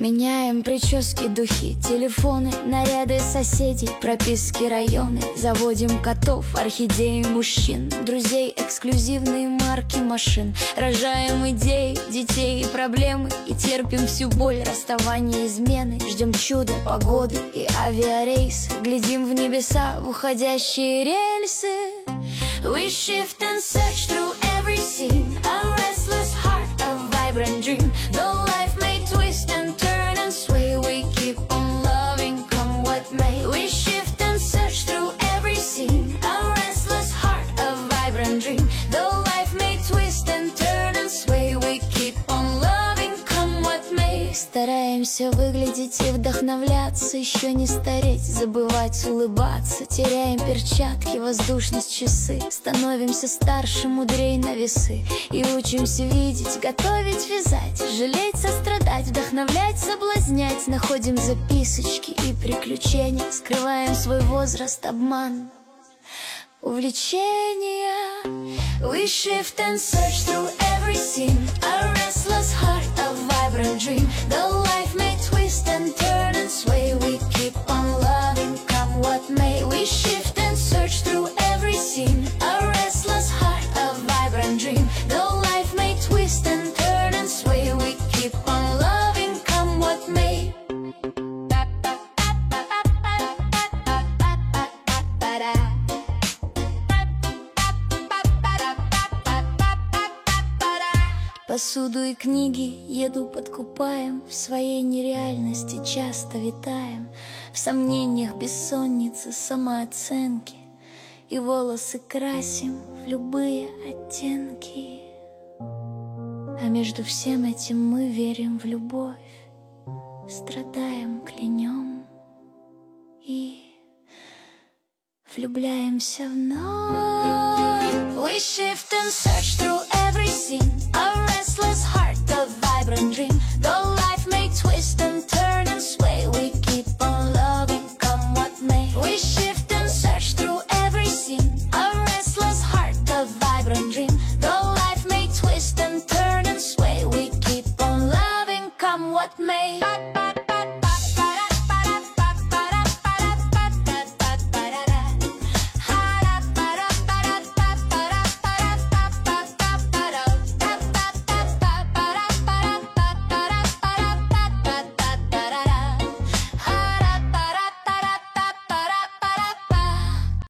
Меняем прически, духи, телефоны, наряды соседей, прописки, районы. Заводим котов, орхидеи, мужчин, друзей, эксклюзивные марки машин. Рожаем идеи, детей и проблемы, и терпим всю боль расставания, измены. Ждем чуда, погоды и авиарейсы, глядим в небеса, в уходящие рельсы. We shift and search through every scene, a restless heart, a vibrant dream. Though life may twist and turn and sway, we keep on loving, come what may. We shift and search through every scene, a restless heart, a vibrant dream. Though life may twist and turn and sway, we keep on loving, come what may. Стараемся выглядеть и вдохновляться, еще не стареть, забывать улыбаться. Теряем перчатки, воздушность, часы, становимся старше, мудрей на весы. И учимся видеть, готовить, вязать, жалеть, сострадать, вдохновлять, соблазнять. Находим записочки и приключения, скрываем свой возраст, обман, увлечения. We shift and search through every scene, a restless heart, a vibrant dream. Though life may twist and turn and sway, we keep on loving, come what may. We shift and search through every scene, a restless heart, a vibrant dream. Though life may twist and turn and sway, we keep on loving, come what may. Посуду и книги, еду подкупаем, в своей нереальности часто витаем, в сомнениях, бессоннице, самооценки, и волосы красим в любые оттенки. А между всем этим мы верим в любовь, страдаем, клянем и влюбляемся вновь. We shift and search through every scene, a restless